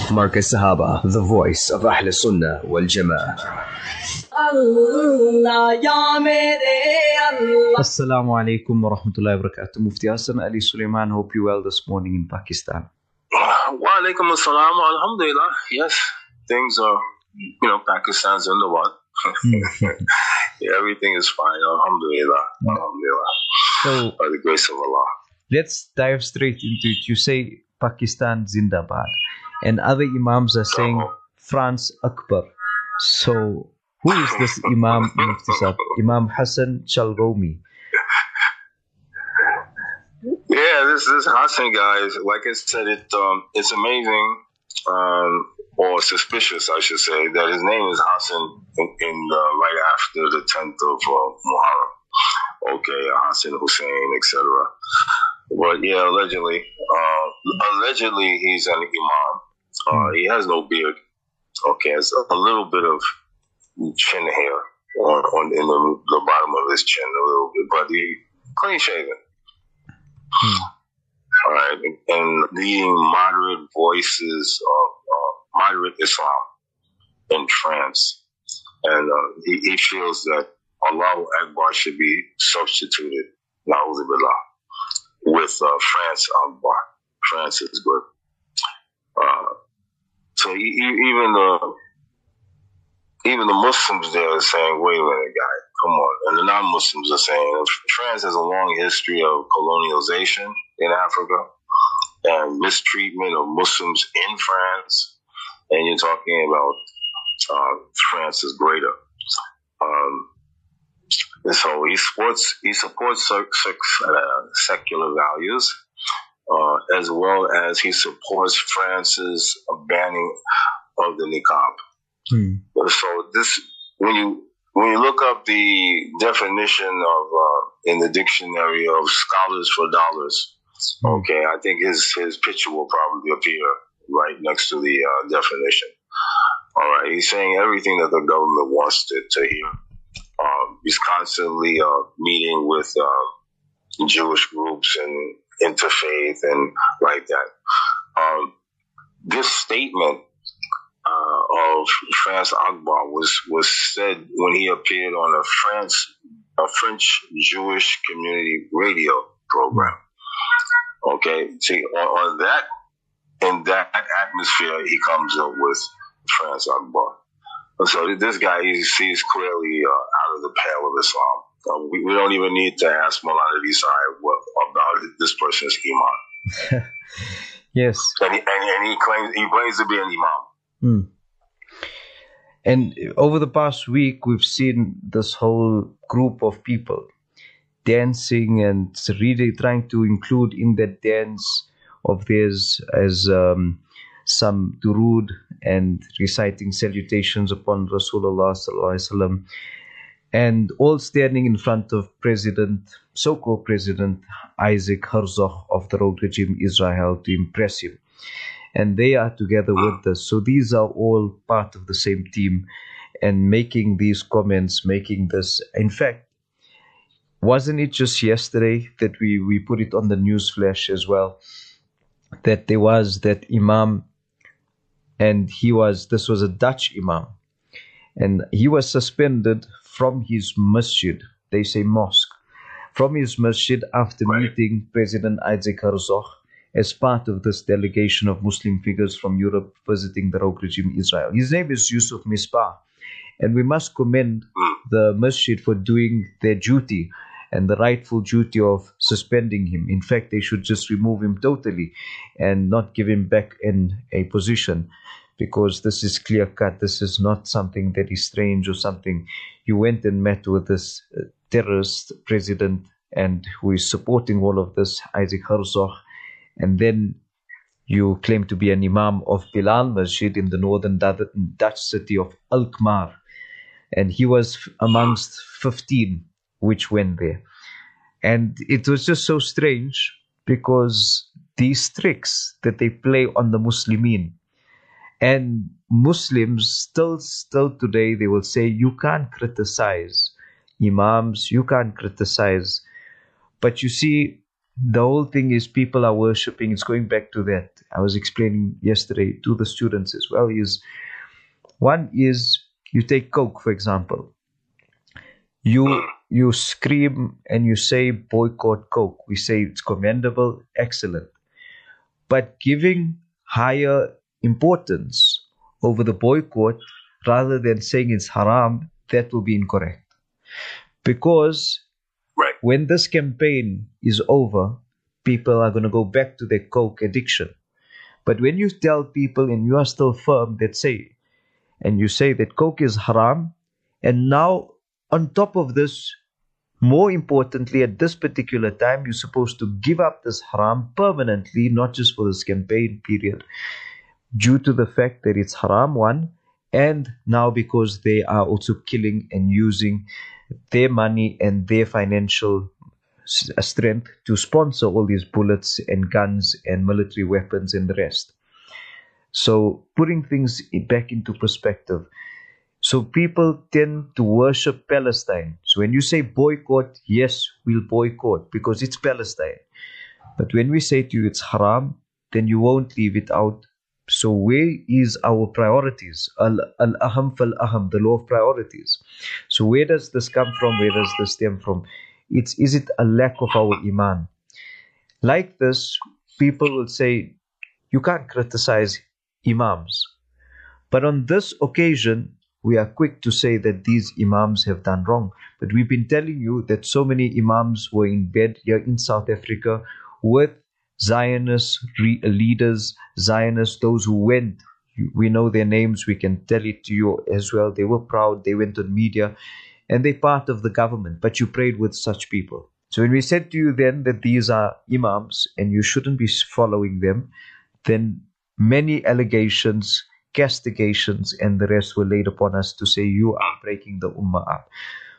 Marcus Sahaba, the voice of Ahl Sunnah wal Jama'ah. Assalamu alaikum wa rahmatullahi wa barakatuh. Mufti Hassan Ali Sulaiman, hope you well this morning in Pakistan. Wa alaikum assalam. Alhamdulillah. Yes, things are, Pakistan's in the what? Yeah, everything is fine. Alhamdulillah. Alhamdulillah. So, by the grace of Allah. Let's dive straight into it. You say Pakistan Zindabad, and other Imams are saying France Akbar. So, who is this Imam Mufti Sahab? Imam Hassan Chalgomi. Yeah, this Hassan guy is, like I said, it's amazing, or suspicious, I should say, that his name is Hassan in right after the 10th of Muharram. Okay, Hassan Hussein, etc. But yeah, allegedly he's an imam. He has no beard. Okay, it's a little bit of chin hair on in the bottom of his chin, a little bit, but he clean shaven. All right, and leading moderate voices of moderate Islam in France, and he feels that Allahu Akbar should be substituted, na'udhu billah, with France Akbar. France is good. So even the Muslims there are saying, wait a minute, guy, come on. And the non-Muslims are saying, France has a long history of colonialization in Africa and mistreatment of Muslims in France. And you're talking about France is greater. So he supports secular values, as well as he supports France's banning of the niqab. So this, when you look up the definition of in the dictionary of Scholars for Dollars, okay, I think his picture will probably appear right next to the definition. All right, he's saying everything that the government wants to hear. He's constantly meeting with Jewish groups and interfaith and like that. This statement of France Akbar was said when he appeared on a French Jewish community radio program. Okay, see, on that, in that atmosphere, he comes up with France Akbar. So this guy, he sees clearly out of the pale of Islam. We don't even need to ask Maulana Desai about this person's iman. Yes. And he claims to be an imam. And over the past week, we've seen this whole group of people dancing and really trying to include in that dance of theirs as some durood and reciting salutations upon Rasulullah sallallahu alaihi wasallam, and all standing in front of so-called President Isaac Herzog of the rogue regime Israel to impress him. And they are together with us. So these are all part of the same team and making these comments, making this. In fact, wasn't it just yesterday that we put it on the news flash as well, that there was that imam, and this was a Dutch imam, and he was suspended from his masjid, they say mosque, from his masjid after meeting President Isaac Herzog as part of this delegation of Muslim figures from Europe visiting the rogue regime Israel. His name is Yusuf Misbah, and we must commend the masjid for doing their duty and the rightful duty of suspending him. In fact, they should just remove him totally and not give him back in a position, because this is clear-cut. This is not something that is strange or something. You went and met with this terrorist president and who is supporting all of this, Isaac Herzog, and then you claim to be an imam of Bilal Masjid in the northern Dutch city of Alkmaar. And he was amongst 15 which went there. And it was just so strange, because these tricks that they play on the Muslimin, and Muslims still today, they will say, you can't criticize imams, you can't criticize. But you see, the whole thing is people are worshipping. It's going back to that. I was explaining yesterday to the students as well, is one is you take Coke, for example. You scream and you say boycott Coke. We say it's commendable, excellent. But giving higher importance over the boycott rather than saying it's haram, that will be incorrect. Because when this campaign is over, people are going to go back to their Coke addiction. But when you tell people and you are still firm that say, and you say that Coke is haram, and now on top of this, more importantly, at this particular time, you're supposed to give up this haram permanently, not just for this campaign period, due to the fact that it's haram, one, and now because they are also killing and using their money and their financial strength to sponsor all these bullets and guns and military weapons and the rest. So putting things back into perspective. So people tend to worship Palestine. So when you say boycott, yes, we'll boycott because it's Palestine. But when we say to you it's haram, then you won't leave it out. So where is our priorities? Al-aham fal-aham, the law of priorities. So where does this come from? Where does this stem from? Is it a lack of our iman? Like this, people will say, you can't criticize imams. But on this occasion, we are quick to say that these imams have done wrong. But we've been telling you that so many imams were in bed here in South Africa with Zionist leaders, Zionists, those who went. We know their names. We can tell it to you as well. They were proud. They went on media. And they're part of the government. But you prayed with such people. So when we said to you then that these are imams and you shouldn't be following them, then many allegations, castigations, and the rest were laid upon us to say you are breaking the ummah up.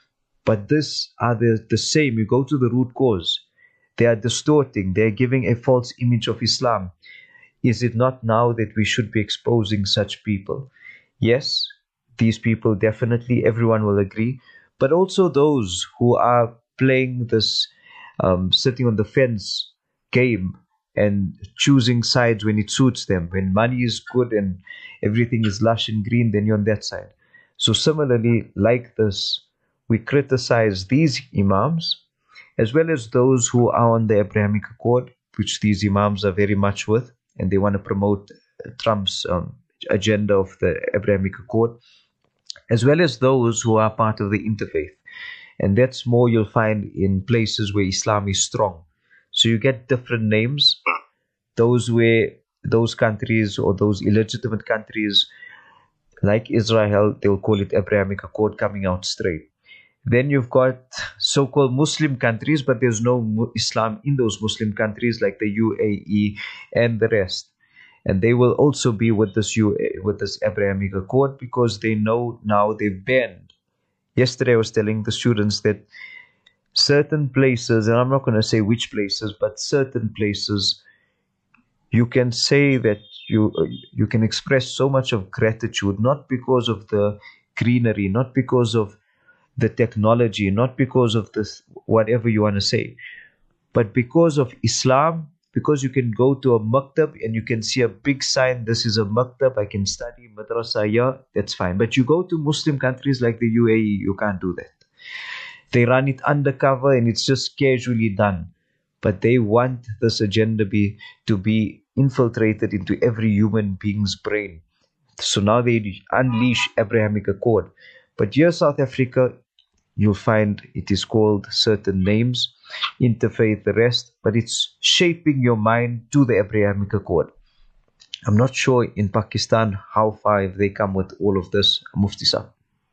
But this are the same. You go to the root cause. They are distorting. They are giving a false image of Islam. Is it not now that we should be exposing such people? Yes, these people definitely, everyone will agree. But also those who are playing this sitting on the fence game and choosing sides when it suits them. When money is good and everything is lush and green, then you're on that side. So similarly, like this, we criticize these imams as well as those who are on the Abrahamic Accord, which these imams are very much with, and they want to promote Trump's agenda of the Abrahamic Accord, as well as those who are part of the interfaith. And that's more you'll find in places where Islam is strong. So you get different names. Those countries or those illegitimate countries like Israel, they'll call it Abrahamic Accord, coming out straight. Then you've got so-called Muslim countries, but there's no Islam in those Muslim countries like the UAE and the rest. And they will also be with this Abrahamic Accord because they know now they've banned. Yesterday I was telling the students that certain places, and I'm not going to say which places, but certain places, you can say that you can express so much of gratitude, not because of the greenery, not because of the technology, not because of this, whatever you want to say, but because of Islam, because you can go to a maktab and you can see a big sign, this is a maktab, I can study madrasa here, that's fine. But you go to Muslim countries like the UAE, you can't do that. They run it undercover and it's just casually done. But they want this agenda to be infiltrated into every human being's brain. So now they unleash Abrahamic Accord. But here South Africa, you'll find it is called certain names, interfaith, the rest, but it's shaping your mind to the Abrahamic Accord. I'm not sure in Pakistan how far have they come with all of this, Mufti Sahib.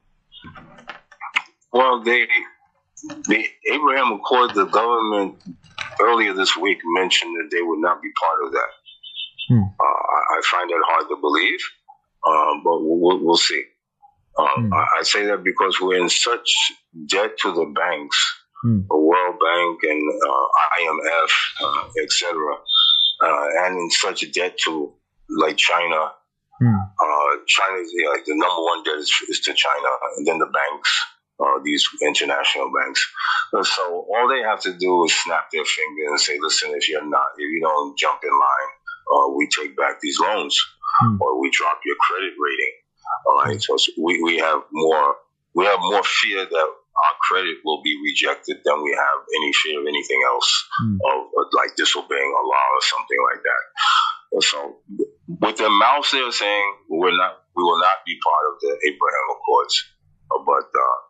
Well, the Abraham Accord, the government earlier this week mentioned that they would not be part of that. I find that hard to believe, but we'll see. I say that because we're in such debt to the banks, the World Bank and IMF, etc., and in such debt to like China. China is like the number one debt is to China, and then the banks, these international banks. So all they have to do is snap their finger and say, "Listen, if you don't jump in line, we take back these loans, or we drop your credit rating. All right, so we have more fear that our credit will be rejected than we have any fear of anything else, of like disobeying Allah or something like that. And so, with their mouths, they're saying we will not be part of the Abraham Accords. But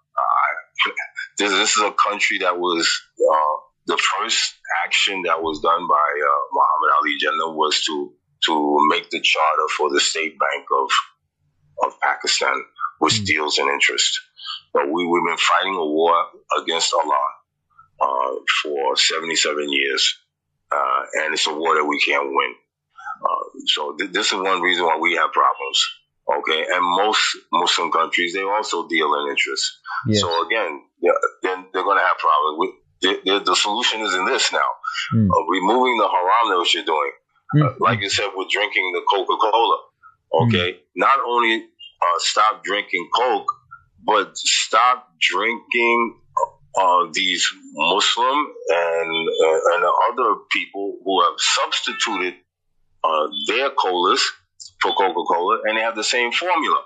this is a country that was the first action that was done by Muhammad Ali Jinnah was to make the charter for the State Bank of Pakistan, which deals in interest. But we've been fighting a war against Allah for 77 years, and it's a war that we can't win. So this is one reason why we have problems. Okay, and most Muslim countries, they also deal in interest. Yes. So again, then they're going to have problems. The solution is in this now, removing the haram that you're doing. Like you said, with drinking the Coca-Cola. Okay, not only stop drinking Coke, but stop drinking these Muslim and other people who have substituted their colas for Coca-Cola, and they have the same formula.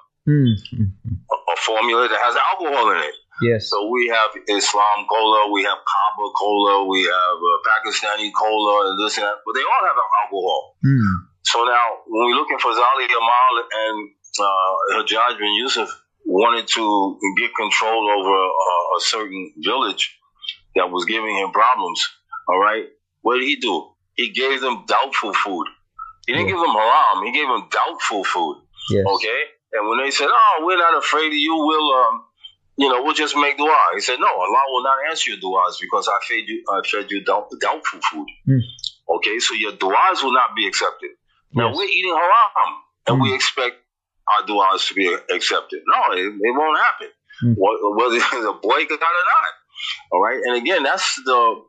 A formula that has alcohol in it. Yes. So we have Islam Cola, we have Kaba Cola, we have Pakistani Cola, and this and that, but they all have alcohol. So now, when we're looking for Zali Amal and Hajjaj bin Yusuf wanted to get control over a certain village that was giving him problems, all right, what did he do? He gave them doubtful food. He didn't give them haram. He gave them doubtful food. Yes. Okay? And when they said, oh, we're not afraid of you, we'll just make dua. He said, no, Allah will not answer your duas because I fed you doubtful food. Okay? So your duas will not be accepted. Now, we're eating haram, and we expect our duas to be accepted. No, it won't happen. Whether it's a boycott or not. All right? And again, that's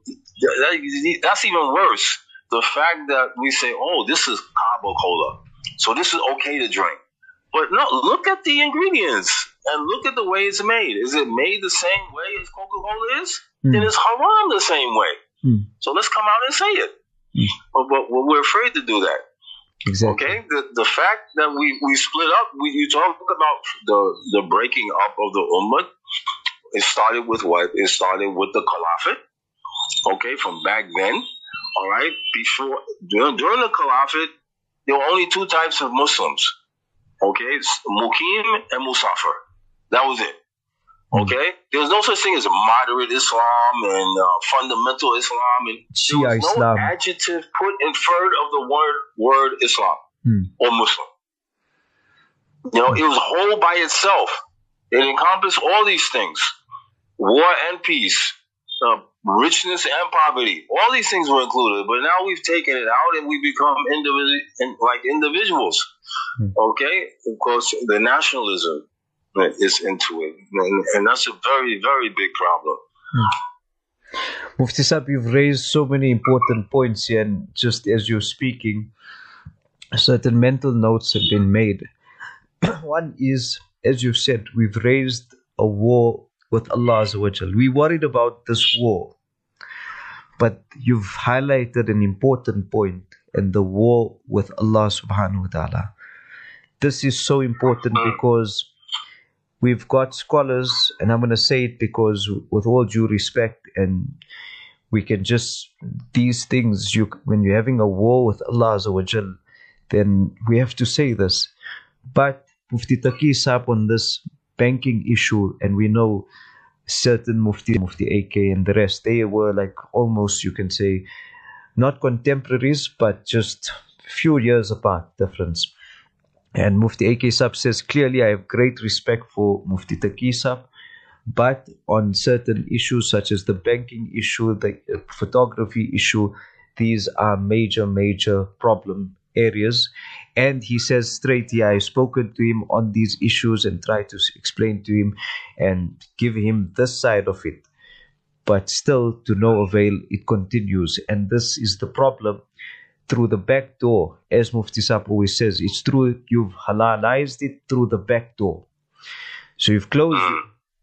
even worse. The fact that we say, oh, this is Kaba Cola, so this is okay to drink. But no, look at the ingredients and look at the way it's made. Is it made the same way as Coca-Cola is? Then it's haram the same way. So let's come out and say it. But we're afraid to do that. Exactly. Okay? The fact that we split up, you talk about the breaking up of the ummah. It started with what? It started with the Caliphate. Okay, from back then. All right. During the Caliphate, there were only two types of Muslims. Okay, Muqim and Musafir. That was it. Okay, there was no such thing as moderate Islam and fundamental Islam, and there was no Islam. Adjective put in front of the word Islam or Muslim. It was whole by itself. It encompassed all these things: war and peace. Richness and poverty, all these things were included, but now we've taken it out and we become individuals. Okay, of course, the nationalism is into it, and that's a very, very big problem. Mufti Sahib, you've raised so many important points here, and just as you're speaking, certain mental notes have been made. One is, as you've said, we've raised a war with Allah Azza wa Jal. We worried about this war, but you've highlighted an important point, and the war with Allah Subhanahu wa Ta'ala. This is so important because we've got scholars, and I'm going to say it because with all due respect, and we can just, these things, when you're having a war with Allah Azza wa Jal, then we have to say this. But Mufti Taqi Sahib on this banking issue, and we know certain Mufti AK and the rest, they were like almost, you can say, not contemporaries, but just few years apart difference. And Mufti AK Sahib says, clearly I have great respect for Mufti Taqi Sahib, but on certain issues such as the banking issue, the photography issue, these are major problem areas. And he says straight, yeah, I've spoken to him on these issues and tried to explain to him and give him this side of it. But still, to no avail, it continues. And this is the problem. Through the back door, as Mufti Sahib always says, it's through, you've halalized it through the back door. So you've closed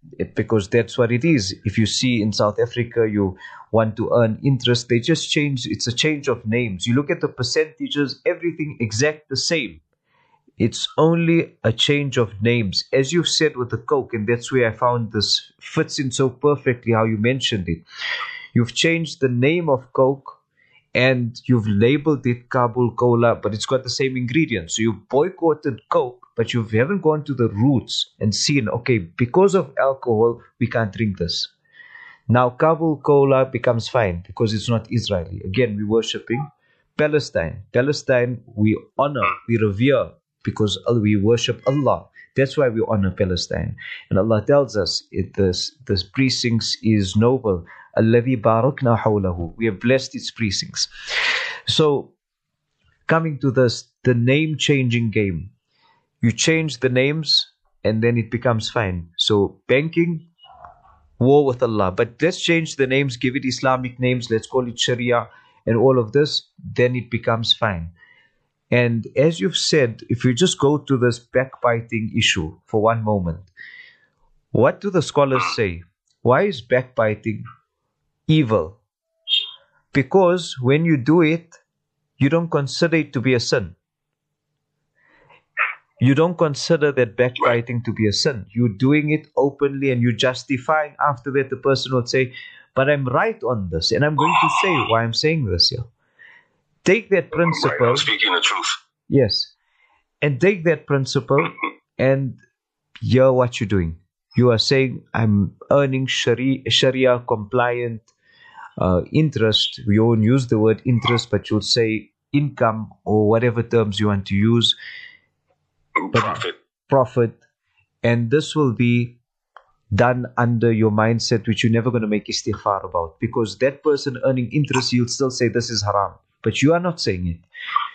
because that's what it is. If you see in South Africa, you want to earn interest, they just change. It's a change of names. You look at the percentages, everything exact the same. It's only a change of names, as you've said with the Coke, and that's where I found this fits in so perfectly how you mentioned it. You've changed the name of Coke and you've labeled it Kabul Cola, but it's got the same ingredients. So you boycotted Coke, but you haven't gone to the roots and seen, okay, because of alcohol, we can't drink this. Now Kabul Cola becomes fine because it's not Israeli. Again, we're worshipping Palestine. Palestine, we honor, we revere because we worship Allah. That's why we honor Palestine. And Allah tells us this precincts is noble. Alladhi barakna hawlahu. We have blessed its precincts. So, coming to this, the name changing game. You change the names and then it becomes fine. So, banking, war with Allah. But let's change the names, give it Islamic names, let's call it Sharia and all of this, then it becomes fine. And as you've said, if you just go to this backbiting issue for one moment, what do the scholars say? Why is backbiting evil? Because when you do it, you don't consider it to be a sin. You don't consider that backbiting to be a sin. You're doing it openly and you're justifying. After that, the person will say, but I'm right on this and I'm going to say why I'm saying this here. Take that principle. Right, I'm speaking the truth. Yes. And take that principle and hear what you're doing. You are saying, I'm earning Sharia compliant interest. We won't use the word interest, but you'll say income or whatever terms you want to use. Profit. And this will be done under your mindset, which you're never going to make istighfar about. Because that person earning interest, you'll still say this is haram. But you are not saying it.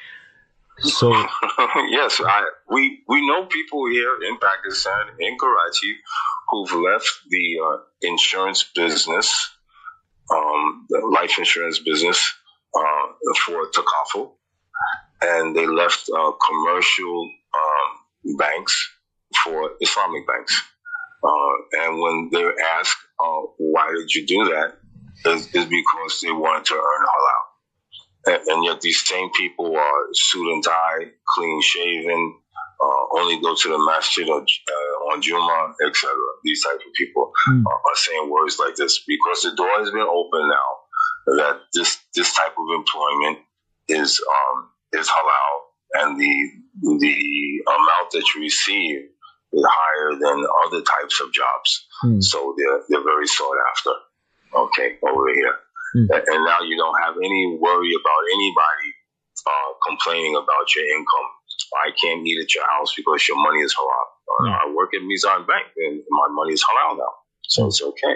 So yes, we know people here in Pakistan, in Karachi, who've left the insurance business, the life insurance business, for Takaful, and they left commercial banks for Islamic banks. And when they're asked, why did you do that? It's because they wanted to earn halal. And yet these same people are suit and tie, clean shaven, only go to the masjid on Jummah, etc. These type of people are saying words like this because the door has been open now that this type of employment is halal, and the amount that you receive is higher than other types of jobs. So they're very sought after. Okay, over here. And now you don't have any worry about anybody complaining about your income. I can't eat at your house because your money is halal. I work at Mizan Bank and my money is halal now. So it's okay.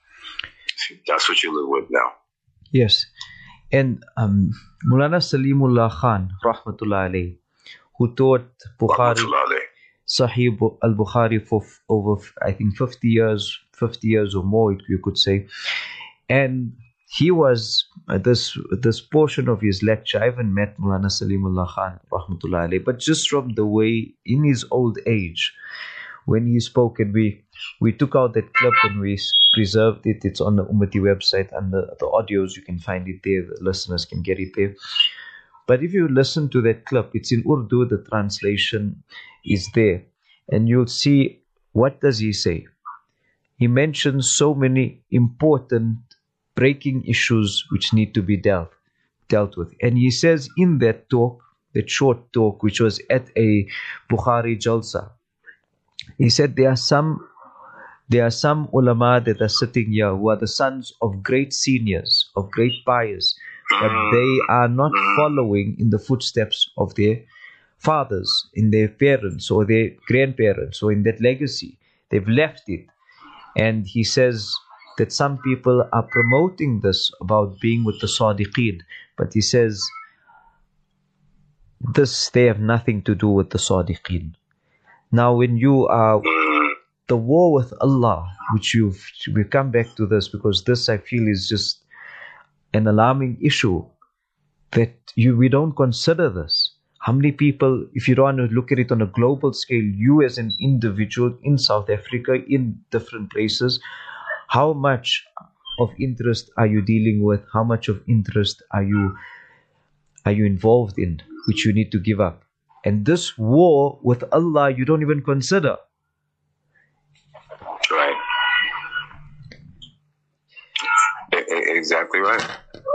That's what you live with now. Yes. And Mulana Salimullah Khan, rahmatullah alayhi, who taught Bukhari, Sahih al-Bukhari for over, I think, 50 years or more, you could say. And he was, this portion of his lecture, I haven't met Mulana Salimullah Khan, rahmatullah alayhi, but just from the way, in his old age, when he spoke, and we took out that clip and we preserved it. It's on the Ummati website, and the audios, you can find it there, the listeners can get it there. But if you listen to that clip, it's in Urdu, the translation is there, and you'll see, what does he say? He mentions so many important breaking issues which need to be dealt with. And he says in that talk, that short talk, which was at a Bukhari Jalsa, he said there are some ulama that are sitting here who are the sons of great seniors, of great pious, but they are not following in the footsteps of their fathers, in their parents or their grandparents, or in that legacy. They've left it. And he says that some people are promoting this about being with the Sadiqeen, but he says they have nothing to do with the Sadiqeen. Now when you are the war with Allah, which we come back to this, because this I feel is just an alarming issue, that we don't consider this. how many people, if you want to look at it on a global scale, you as an individual in South Africa, in different places, how much of interest are you dealing with? How much of interest are you involved in, which you need to give up? And this war with Allah, you don't even consider. Right. Exactly right.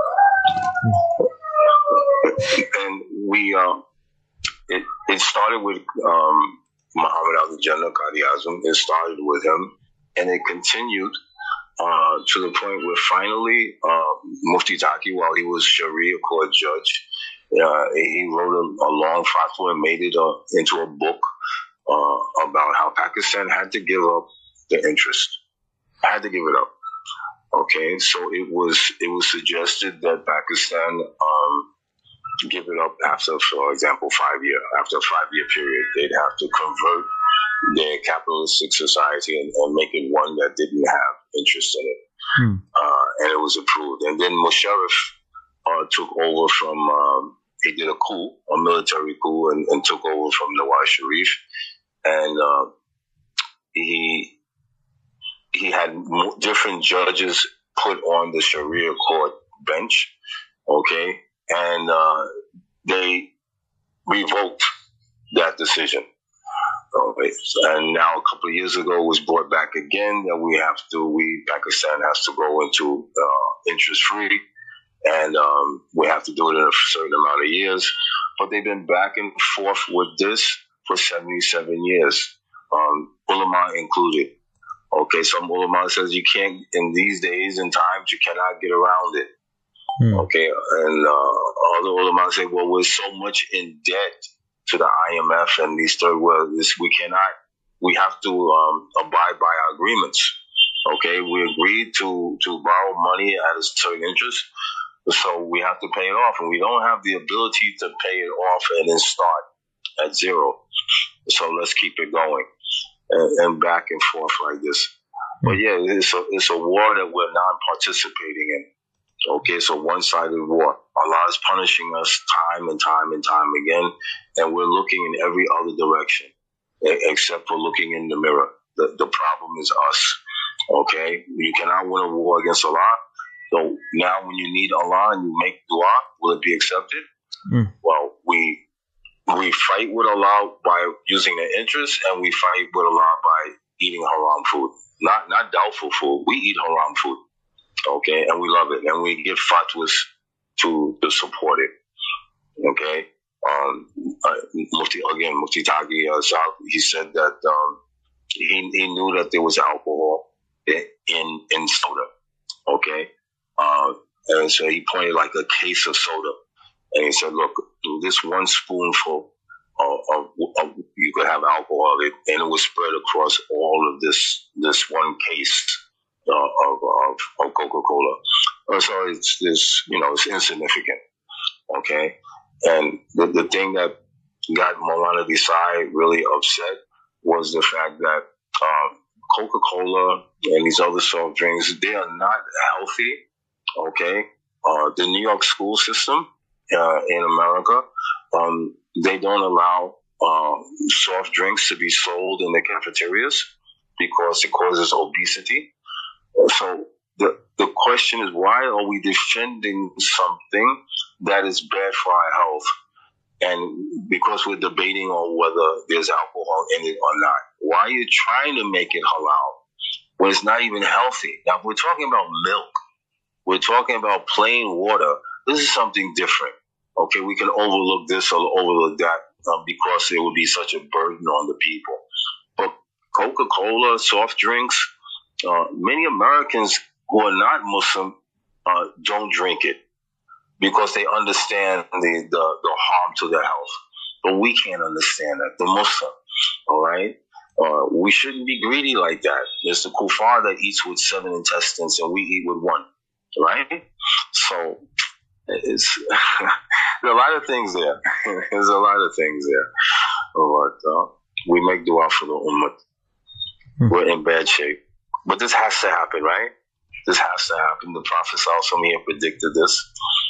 And we, it started with Muhammad al-Jannah Qadi Azam. It started with him, and it continued to the point where finally Mufti Taki, while he was Sharia court judge, he wrote a long fatwa and made it into a book about how Pakistan had to give up the interest, had to give it up. Okay, so it was suggested that Pakistan give it up after, for example, after a 5-year period, they'd have to convert their capitalistic society and make it one that didn't have interest in it. And it was approved. And then Musharraf took over from, he did a coup, a military coup, and took over from Nawaz Sharif. And he had different judges put on the Sharia court bench, okay? And they revoked that decision. Okay. And now a couple of years ago it was brought back again that Pakistan has to go into interest-free, and we have to do it in a certain amount of years. But they've been back and forth with this for 77 years, ulama included. Okay, some ulama says you can't, in these days and times, you cannot get around it. Okay, and other ulama say, well, we're so much in debt to the IMF and these third world, we have to abide by our agreements. Okay, we agreed to borrow money at a certain interest, so we have to pay it off, and we don't have the ability to pay it off and then start at zero. So let's keep it going. And back and forth like this. But yeah, it's a war that we're not participating in. Okay, it's a one-sided war. Allah is punishing us time and time and time again, and we're looking in every other direction except for looking in the mirror. The problem is us. Okay, you cannot win a war against Allah. So now when you need Allah and you make dua, will it be accepted? Well, we fight with Allah by using the interest, and we fight with Allah by eating haram food. Not doubtful food. We eat haram food. Okay, and we love it, and we give fatwas to support it. Okay, Mufti Taqi Azam, he said that he knew that there was alcohol in soda. Okay, and so he pointed like a case of soda. And he said, look, do this one spoonful of you could have alcohol, and it was spread across all of this one case of Coca-Cola. So it's insignificant. Okay? And the thing that got Maulana Desai really upset was the fact that Coca-Cola and these other soft drinks, they are not healthy. Okay? The New York school system in America, they don't allow soft drinks to be sold in the cafeterias because it causes obesity. So the question is, why are we defending something that is bad for our health? And because we're debating on whether there's alcohol in it or not, why are you trying to make it halal when it's not even healthy? Now, we're talking about milk. We're talking about plain water. This is something different. Okay, we can overlook this or overlook that because it would be such a burden on the people. But Coca-Cola, soft drinks, many Americans who are not Muslim don't drink it because they understand the harm to their health. But we can't understand that, the Muslim, all right? We shouldn't be greedy like that. There's the kuffar that eats with 7 intestines and we eat with 1, right? So it's there are a lot of things there. There's a lot of things there. But we make dua for the ummah. We're in bad shape. But this has to happen, right? This has to happen. The Prophet also predicted this.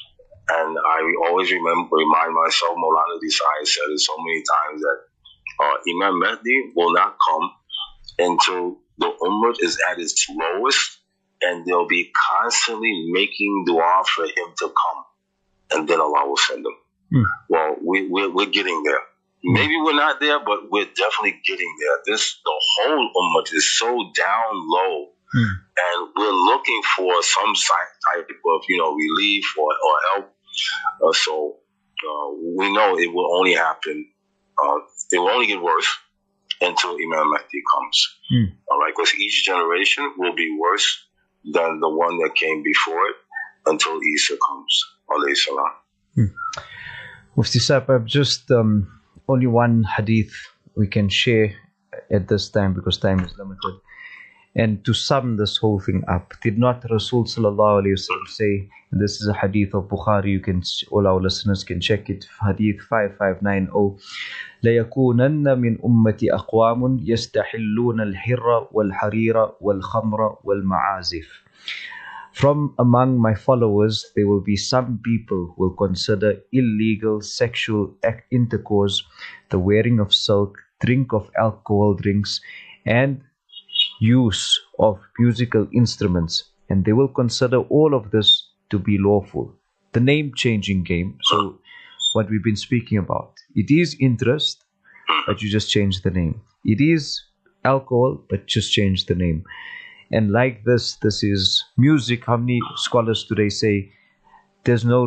And I always remind myself, Maulana Desai said it so many times, that Imam Mahdi will not come until the Ummah is at its lowest, and they'll be constantly making dua for him to come, and then Allah will send him. Well, we're getting there. Maybe we're not there, but we're definitely getting there. The whole Ummah is so down low, and we're looking for some type of relief or help. So we know it will only happen. It will only get worse until Imam Mahdi comes. All right, because each generation will be worse than the one that came before it until Isa comes. Alayhi salam. Mufti Sahib, just only one hadith we can share at this time, because time is limited. And to sum this whole thing up, did not Rasul sallallahu alayhi wasallam say, and this is a hadith of Bukhari, all our listeners can check it, hadith 5590, لَيَكُونَنَّ مِنْ أُمَّةِ أَقْوَامٌ يَسْتَحِلُّونَ الْحِرَّ وَالْحَرِيرَ وَالْخَمْرَ وَالْمَعَازِفِ. From among my followers, there will be some people who will consider illegal sexual intercourse, the wearing of silk, drink of alcohol drinks, and use of musical instruments, and they will consider all of this to be lawful. The name-changing game, so what we've been speaking about, it is interest, but you just change the name. It is alcohol, but just change the name. And like this is music. How many scholars today say there's no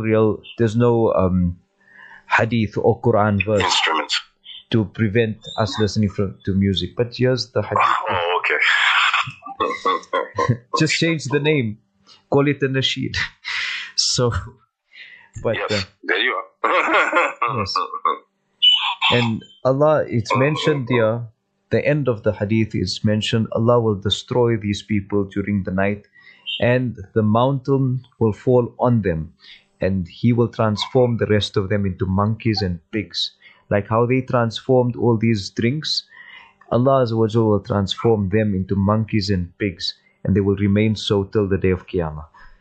hadith or Quran verse instruments to prevent us listening to music? But here's the hadith. Oh, okay. Just change the name, call it a nasheed. So, but yes, there you are. Yes. And Allah, it's mentioned here, the end of the hadith is mentioned, Allah will destroy these people during the night, and the mountain will fall on them, and He will transform the rest of them into monkeys and pigs. Like how they transformed all these drinks, Allah Azza wa Jalla will transform them into monkeys and pigs, and they will remain so till the day of Qiyamah.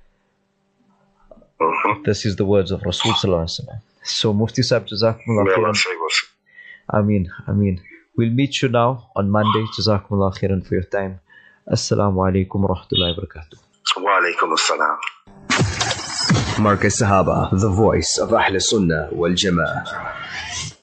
This is the words of Rasul Sallallahu Alaihi Wasallam. So Mufti Sahib, Jazakumullah khairan. Ameen. We'll meet you now on Monday. Jazakumullah khairan for your time. Assalamu alaikum wa rahmatullahi wa barakatuh. Wa alaikum assalam. Markaz Sahaba, the voice of Ahl Sunnah wal Jama'ah.